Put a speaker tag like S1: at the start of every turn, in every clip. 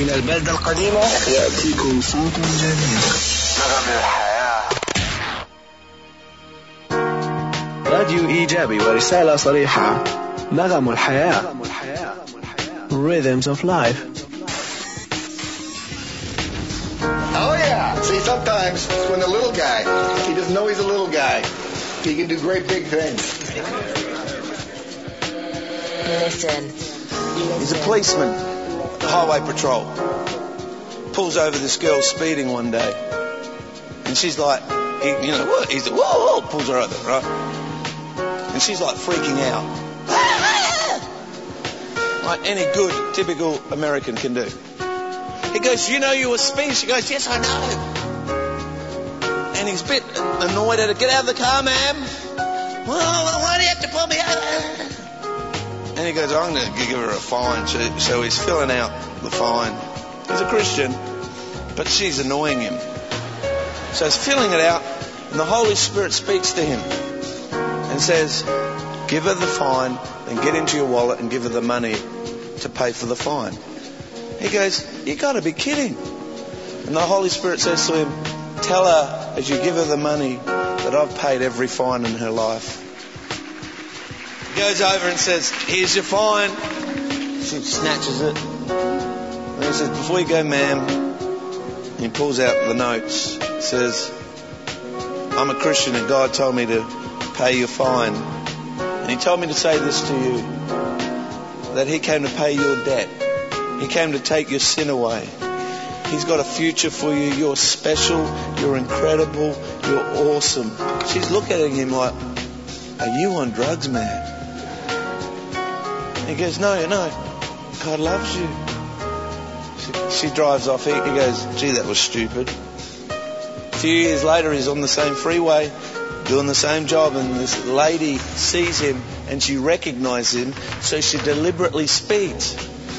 S1: من البلدة القديمة يأتيكم صوت جديد. نغم الحياة. راديو إيجابي ورسالة صريحة. نغم الحياة. Rhythms of life.
S2: Oh yeah. See, sometimes when the little guy, he doesn't know he's a little guy. He can do great big things.
S3: Listen.
S4: He's a policeman, highway patrol. Pulls over this girl speeding one day. And she's like, what? He's like, whoa, pulls her over, right? And she's like freaking out. Like any good, typical American can do. He goes, you know you were speeding? She goes, yes, I know. And he's a bit annoyed at her. Get out of the car, ma'am. Well, why do you have to pull me over? And he goes, I'm going to give her a fine. So he's filling out the fine. He's a Christian, but she's annoying him. So he's filling it out, and the Holy Spirit speaks to him and says, give her the fine, and get into your wallet and give her the money to pay for the fine. He goes, you got to be kidding. And the Holy Spirit says to him, tell her as you give her the money that I've paid every fine in her life. He goes over and says, here's your fine. She snatches it. And he says, before you go, ma'am, he pulls out the notes. He says, I'm a Christian and God told me to pay your fine. And he told me to say this to you, that he came to pay your debt. He came to take your sin away. He's got a future for you. You're special. You're incredible. You're awesome. She's looking at him like, are you on drugs, man? He goes, no, God loves you. She drives off. He goes, gee, that was stupid. A few years later, he's on the same freeway, doing the same job, and this lady sees him and she recognizes him, so she deliberately speeds.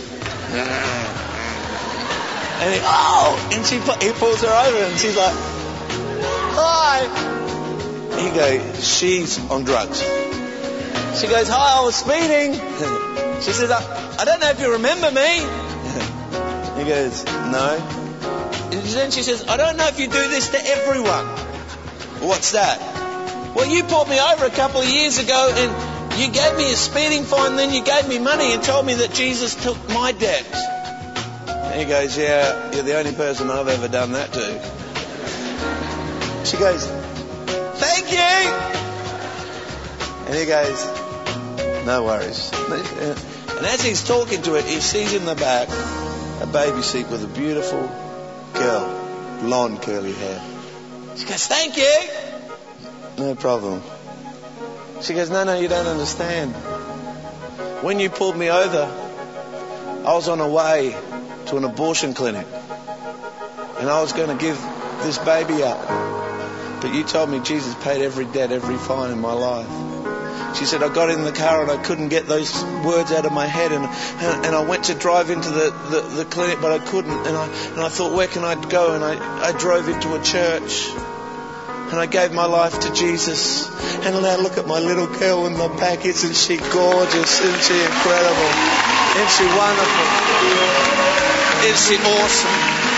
S4: And he pulls her over and she's like, hi. He goes, she's on drugs. She goes, hi, I was speeding. She says, I don't know if you remember me. He goes, no. And then she says, I don't know if you do this to everyone. What's that? Well, you pulled me over a couple of years ago and you gave me a speeding fine, then you gave me money and told me that Jesus took my debt. And he goes, yeah, you're the only person I've ever done that to. She goes, thank you. And he goes, no worries. And as he's talking to it, he sees in the back a baby seat with a beautiful girl, blonde curly hair. She goes, thank you. No problem. She goes, no, you don't understand. When you pulled me over, I was on a way to an abortion clinic. And I was going to give this baby up. But you told me Jesus paid every debt, every fine in my life. She said, I got in the car and I couldn't get those words out of my head. And I went to drive into the clinic, but I couldn't. And I thought, where can I go? And I drove into a church. And I gave my life to Jesus. And now look at my little girl in the back. Isn't she gorgeous? Isn't she incredible? Isn't she wonderful? Isn't she awesome?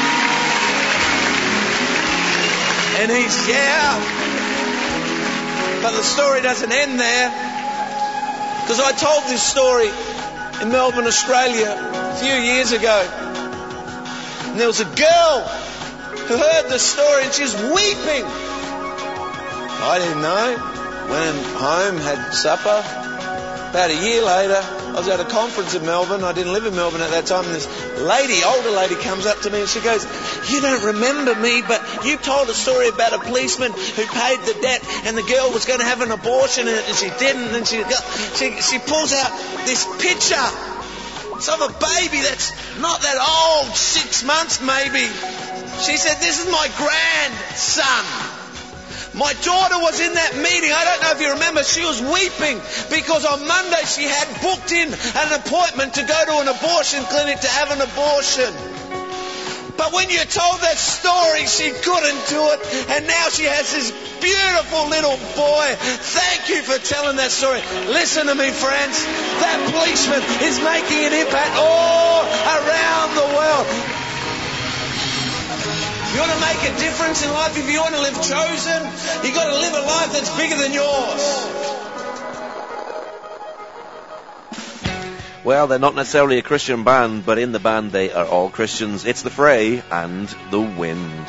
S4: And he's, yeah. But the story doesn't end there. Because I told this story in Melbourne, Australia a few years ago. And there was a girl who heard the story and she's weeping. I didn't know. Went home, had supper. About a year later, I was at a conference in Melbourne. I didn't live in Melbourne at that time. And this older lady comes up to me and she goes, you don't remember me, but you told a story about a policeman who paid the debt and the girl was going to have an abortion and she didn't. And she pulls out this picture. It's of a baby that's not that old, 6 months maybe. She said, this is my grandson. My daughter was in that meeting. I don't know if you remember. She was weeping because on Monday she had booked in an appointment to go to an abortion clinic to have an abortion. But when you told that story, she couldn't do it. And now she has this beautiful little boy. Thank you for telling that story. Listen to me, friends. That policeman is making an impact all around the world. You want to make a difference in life, if you want to live chosen, you've got to live a life that's bigger than yours.
S5: Well, they're not necessarily a Christian band, but in the band they are all Christians. It's the Fray and The Wind.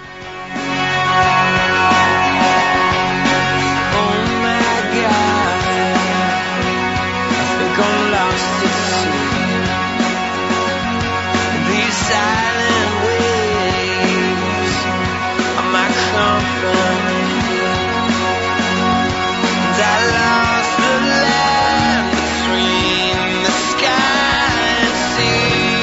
S6: Oh my God, I think I'm lost at sea. These silent waves are my company. And I lost the land between the sky and sea.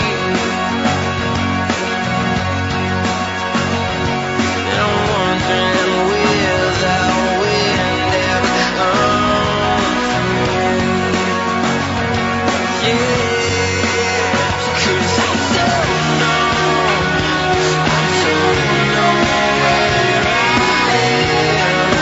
S6: And I'm wondering where that wind ever comes from. Yeah, 'cause I don't know where I am.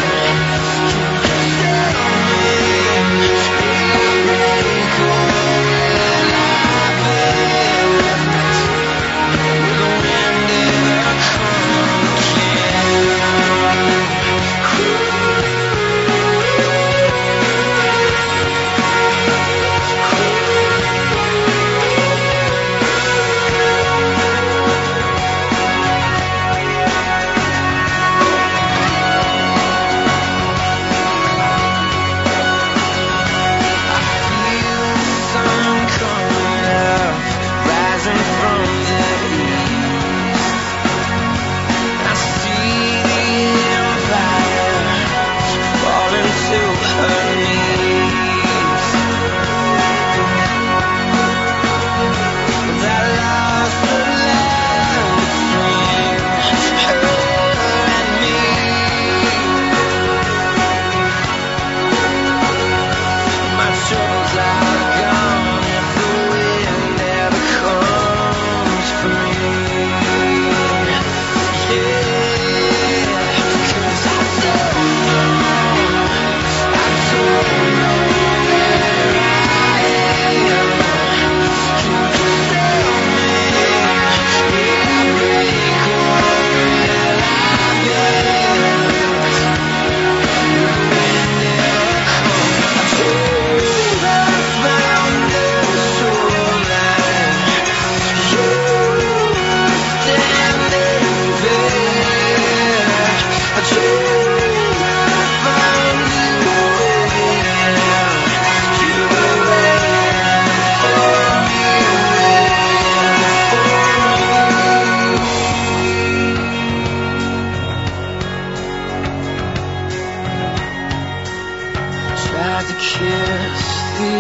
S6: Tried to kiss the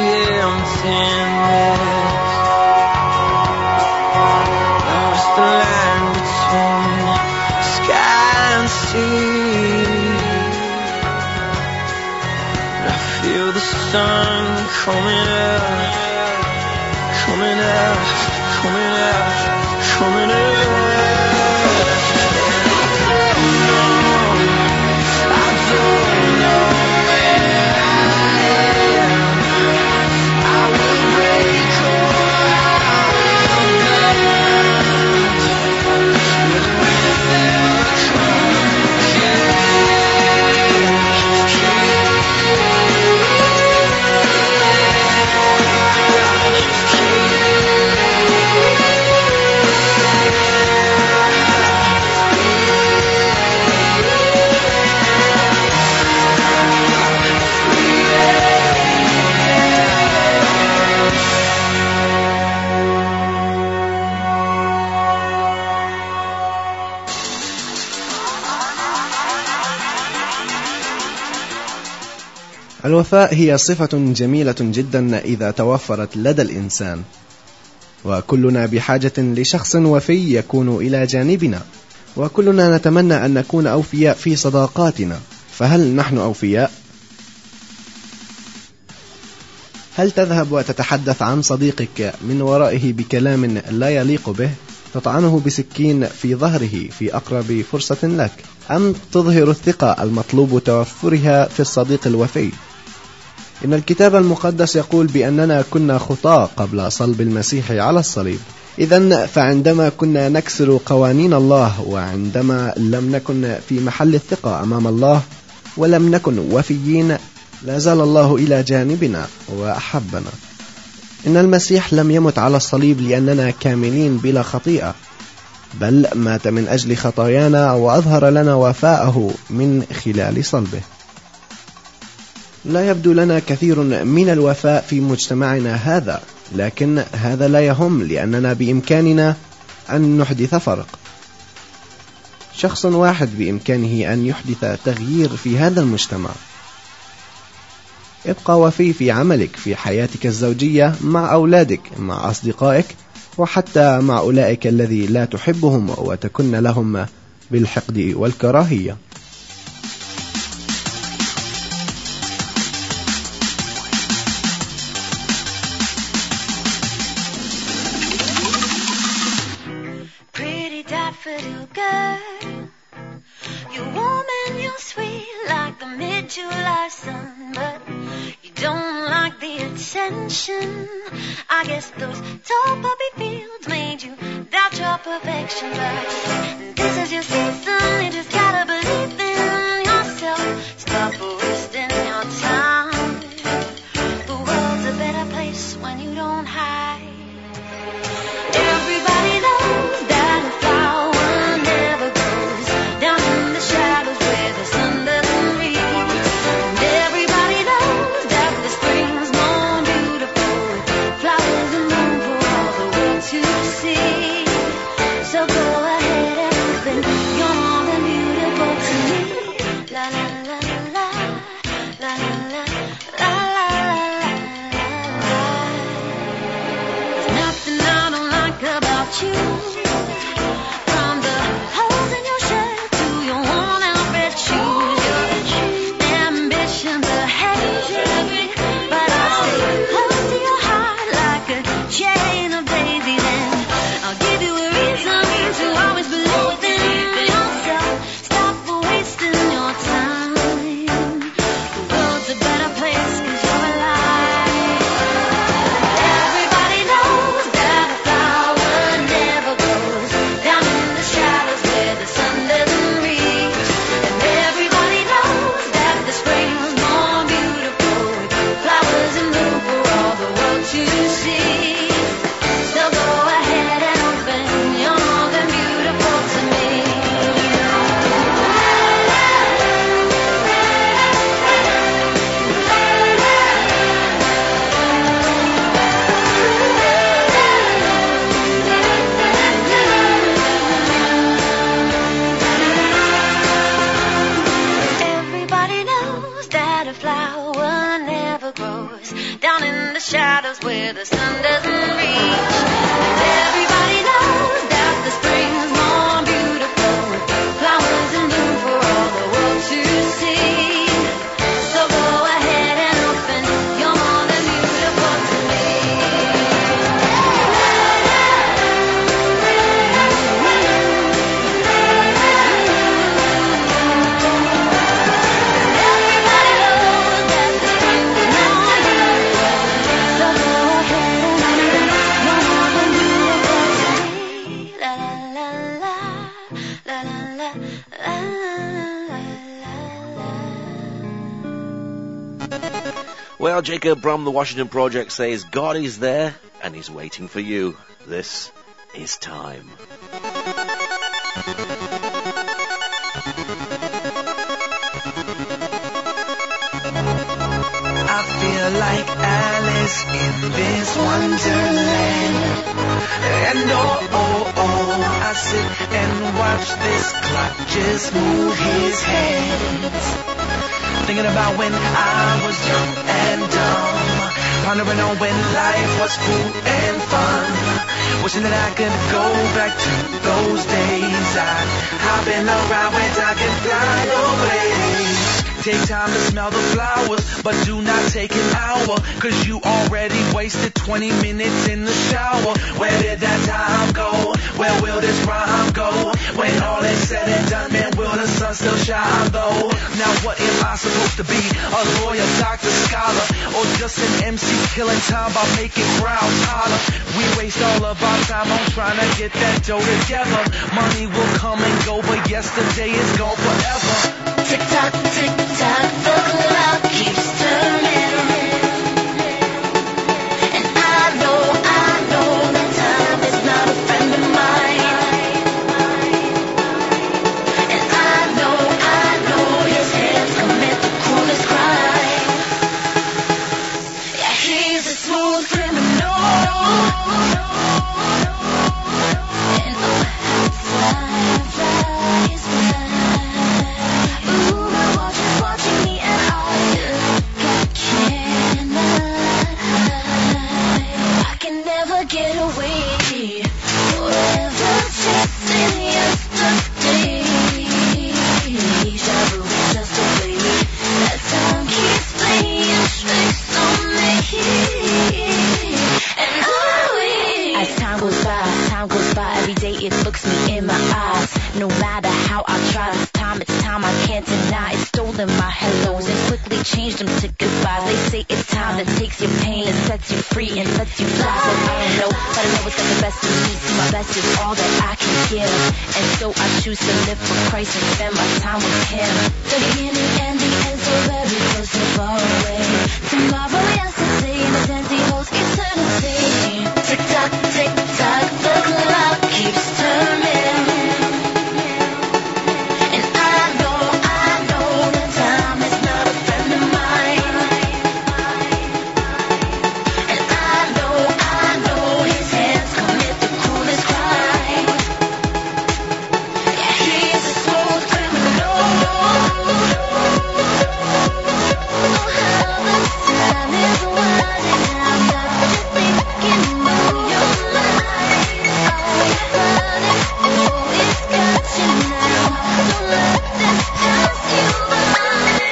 S6: emptiness. Lost the line between sky and sea. But I feel the sun coming up, coming up, coming up, coming up.
S7: الوفاء هي صفة جميلة جدا إذا توفرت لدى الإنسان، وكلنا بحاجة لشخص وفي يكون إلى جانبنا، وكلنا نتمنى أن نكون أوفياء في صداقاتنا. فهل نحن أوفياء؟ هل تذهب وتتحدث عن صديقك من ورائه بكلام لا يليق به؟ تطعنه بسكين في ظهره في أقرب فرصة لك، أم تظهر الثقة المطلوب توفرها في الصديق الوفي؟ إن الكتاب المقدس يقول بأننا كنا خطاة قبل صلب المسيح على الصليب. إذن فعندما كنا نكسر قوانين الله، وعندما لم نكن في محل الثقة أمام الله ولم نكن وفيين، لا زال الله إلى جانبنا وأحبنا. إن المسيح لم يمت على الصليب لأننا كاملين بلا خطيئة، بل مات من أجل خطايانا وأظهر لنا وفاءه من خلال صلبه. لا يبدو لنا كثير من الوفاء في مجتمعنا هذا، لكن هذا لا يهم، لأننا بإمكاننا أن نحدث فرق. شخص واحد بإمكانه أن يحدث تغيير في هذا المجتمع. ابقى وفي في عملك، في حياتك الزوجية، مع أولادك، مع أصدقائك، وحتى مع أولئك الذي لا تحبهم وتكن لهم بالحقد والكراهية.
S3: July sun, but you don't like the attention. I guess those tall poppy fields made you doubt your perfection, but this is your season. You just gotta believe in yourself. Stop wasting your time. The world's a better place when you don't hide. Everybody knows that a flower never grows down in the shadows where the sun doesn't reach.
S5: Well, Jacob from the Washington Project says God is there and he's waiting for you. This is time.
S6: I feel like Alice in this wonderland. And I sit and watch this clock just move his hands. Thinking about when I was young and dumb, pondering on when life was cool and fun, wishing that I could go back to those days. I'd hop in a ride where I could fly away. Take time to smell the flowers, but do not take an hour, 'cause you already wasted 20 minutes in the shower. Where did that time go? Where will this rhyme go? When all is said and done, man, will the sun still shine though? Now what am I supposed to be? A lawyer, doctor, scholar, or just an MC killing time by making crowds holler? We waste all of our time on trying to get that dough together. Money will come and go, but yesterday is gone forever.
S3: Tick tock, the clock keeps turning. And I know that time is not a friend of mine. And I know his hands commit the cruelest crime. Yeah, he's a smooth criminal. And oh, fly is fly. Ooh, my watch is watching me and I cannot hide. I can never get away. Forever chasing yesterday. Deja vu is just a way that time keeps playing tricks on me. And as time goes by, every day it looks me in my eyes. No matter how I try, it's time I can't deny. It's stolen my hellos and quickly changed them to goodbyes. They say it's time that takes your pain and sets you free and lets you fly. So I don't know, but I know it's got the best in me. See, my best is all that I can give, and so I choose to live for Christ and spend my time with Him. The beginning and the end, so very close, so far away. Tomorrow, yesterday, and the empty holds eternity. Tick tock, the clock keeps turning. And I know that time is not a friend of mine. And I know his hands commit the cruelest crime. Yeah, he's a smooth criminal. Oh, how the time is winding. I've got you thinking on your mind. Oh, it's got you now. Don't let this pass you by.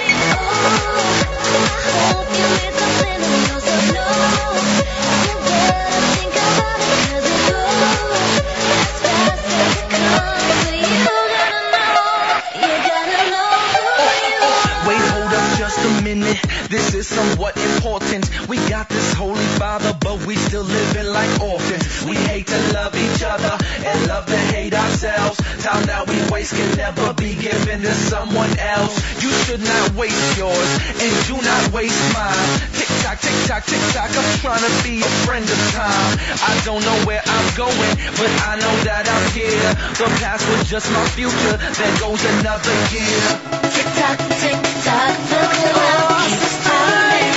S3: Oh, I hope you made something of yourself. No, you better think about it, 'cause it goes as fast as it comes. So you gotta know who you are.
S6: Wait, hold up just a minute. This is somewhat important. We got this Holy Father, but we still living like orphans. We hate to love each other and love to hate ourselves. Time that we waste can never be given to someone else. You should not waste yours, and do not waste mine. Tick tock, tick tock, tick tock. I'm trying to be a friend of time. I don't know where I'm going, but I know that I'm here. The past was just my future. There goes another year.
S3: Tick tock, the clock keeps turning.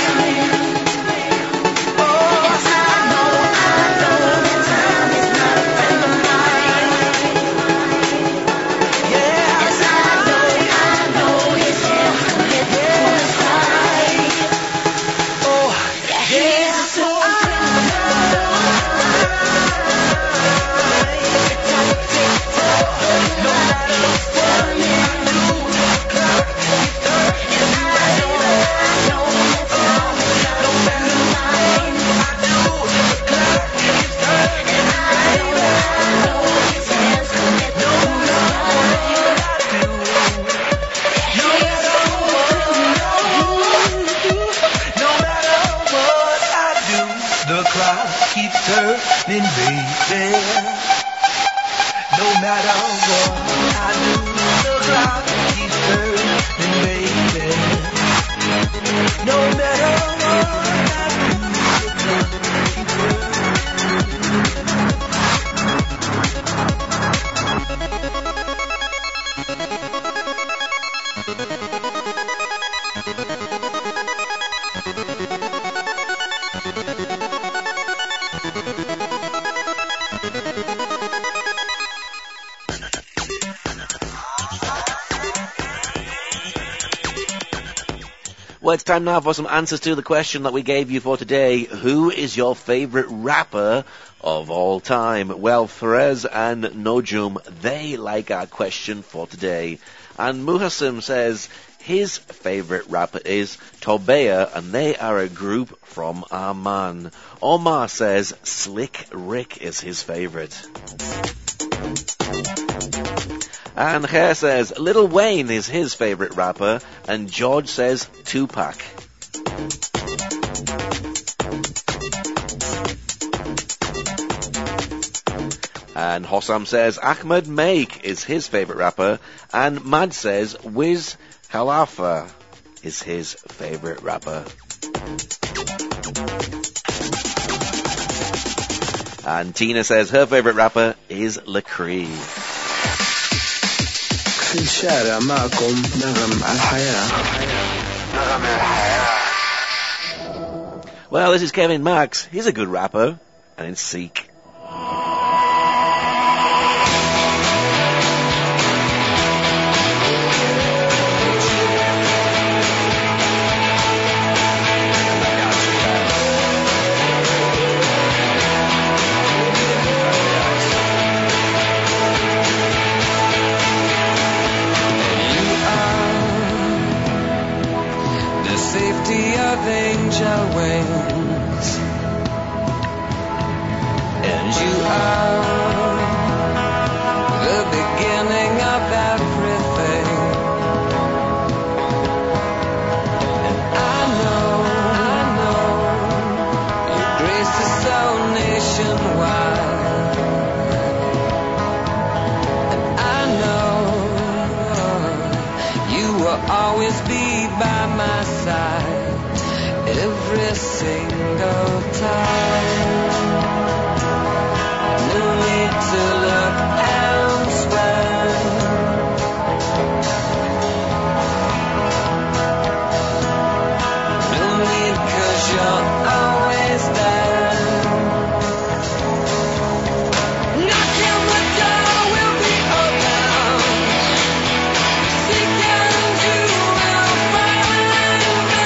S3: Yes, I know that time is not a friend of mine. Yes, I know his hands commit the cruelest crime. Yeah, he's a smooth criminal. Tick tock, the clock keeps turning.
S6: Keeps turning, baby. No matter what I do, the clock keeps turning, baby. No matter what I do, the clock keeps
S5: Well, it's time now for some answers to the question that we gave you for today. Who is your favourite rapper of all time? Well, Therese and Nojum, they like our question for today. And Muhassim says, his favourite rapper is Tobea, and they are a group from Amman. Omar says Slick Rick is his favourite. And Khair says Lil Wayne is his favourite rapper, and George says Tupac. And Hossam says Ahmed Make is his favourite rapper, and Mad says Wiz Khalifa is his favourite rapper. And Tina says her favourite rapper is Lecrae.
S6: في الشارع معكم نغم الحياة.
S1: نغم الحياة.
S5: Well, this is Kevin Max. He's a good rapper, and it's Seek.
S6: Angel wings, and you are the beginning of everything. And I know your grace is so nationwide. And I know you will always be by my side. Every single time. No need to look elsewhere. No need, 'cause you're always there. Knocking the door will be open. Seek and you will find me.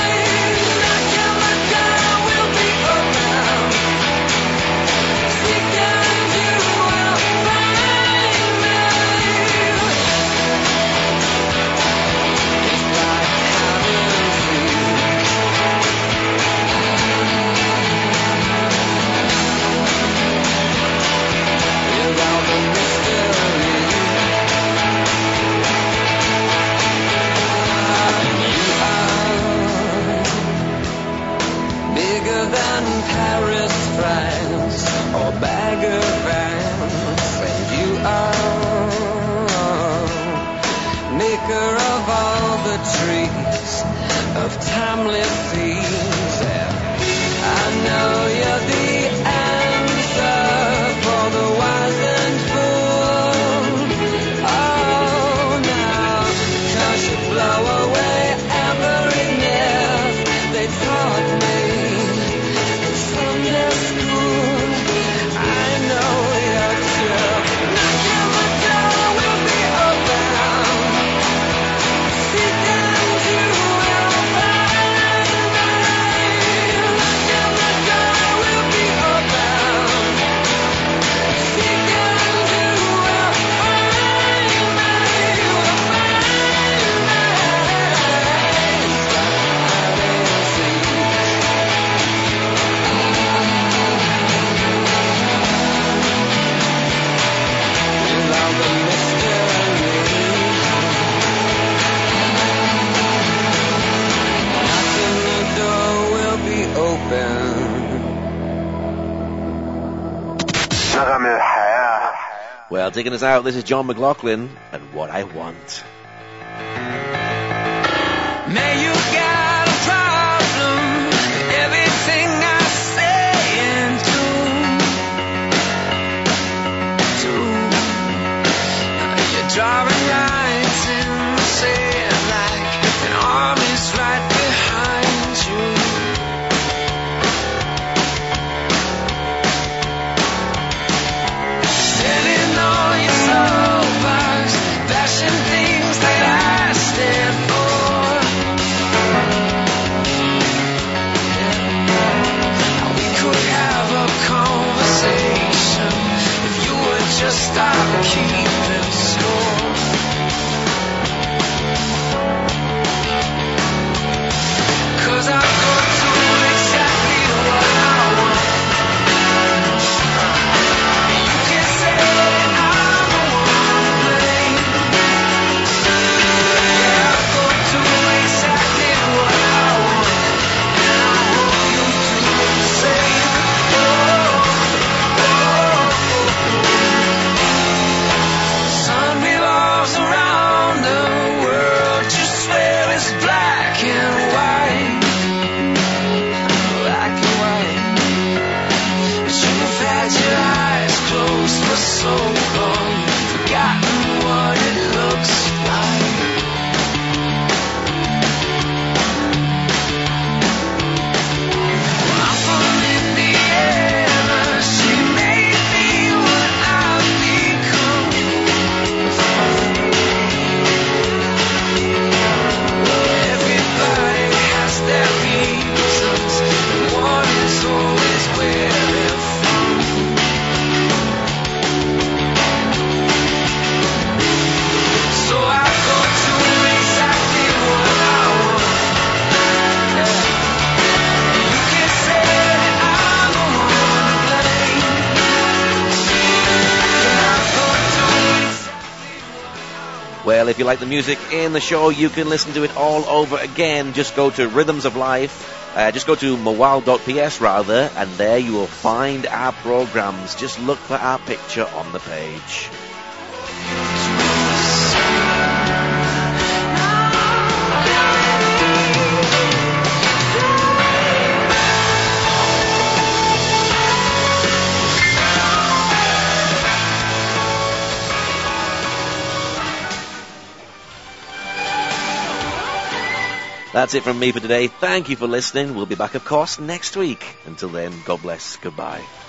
S6: Paris, France, or Bagger Vance, and you are maker of all the trees of timeless themes. And I know you're the answer for the wise and fool. Oh, now, 'cause you blow away every myth they taught me.
S5: Well, taking us out, this is John McLaughlin and What I Want.
S6: May you got a problem, everything I say and do. You're drawing lines in the sand like an army's right behind you. Standing on your soapbox, flashing things that I stand for.
S5: Well, if you like the music in the show, you can listen to it all over again. Just go to Rhythms of Life. Just go to mawal.ps rather, and there you will find our programs. Just look for our picture on the page. That's it from me for today. Thank you for listening. We'll be back, of course, next week. Until then, God bless. Goodbye.